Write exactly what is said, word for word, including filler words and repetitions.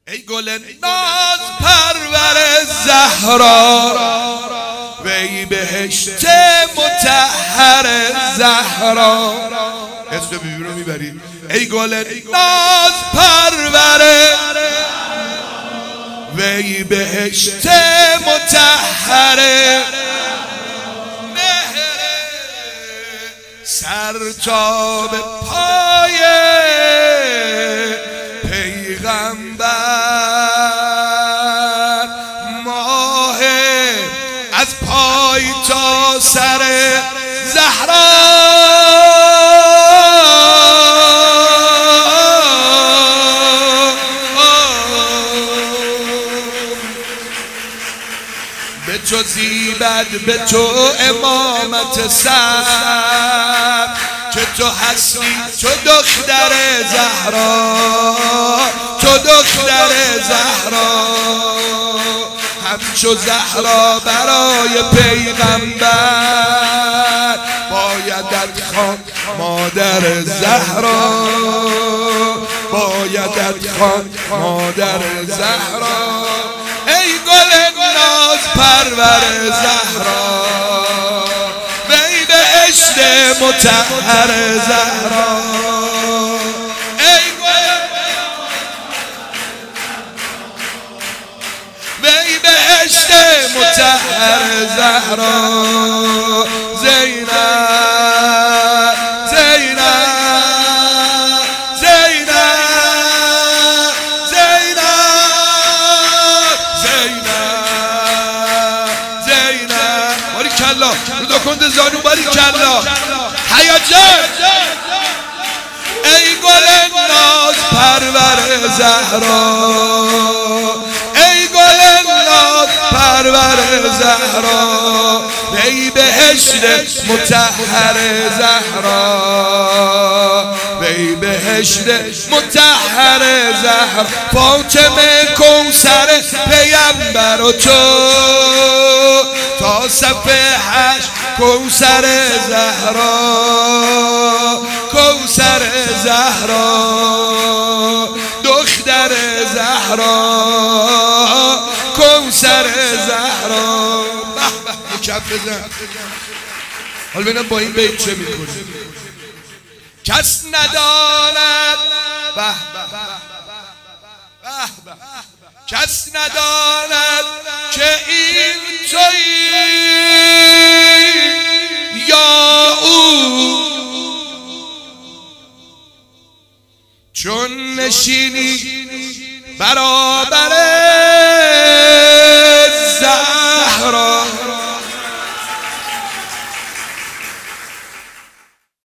ای گل ناز پرور زهرا، وی بهشت مطهر زهرا. اسم بیبی رو میبری. ای گل ناز پرور، وی بهشت مطهر مهر، سر تا به پای پیغمبر، ماه از پای تا سر زهرا. به تو زیبد به تو امامت سر، که تو هستی تو دختر زهرا، تو دختر زهرا. همچو زهرا برای پیغمبر، بایدت خواند مادر زهرا، بایدت خواند مادر زهرا. ای گل ناز پرور زهرا، وی بهشت مطهر زهرا. ای گل وی بهشت مطهر زهرا. زینب زینب زینب زینب زینب زینب. باری کلا رو دکند زانو، باری کلا حیاجه. ای گل ناز پرور زهرا، ای گل ناز پرور زهرا، وی بهشت مطهر زهرا، وی بهشت مطهر زهرا. فاطمه کوثر پیمبر و تو، تا صفحه هشت کوثر زهرا، کوثر زهرا، دختر زهرا، کوثر زهرا. به به کف بزن. حالا ببینم با این بیت چه میکنه. کس نداند به به، کس نداند که این تویی یا او، چون نشینی برابر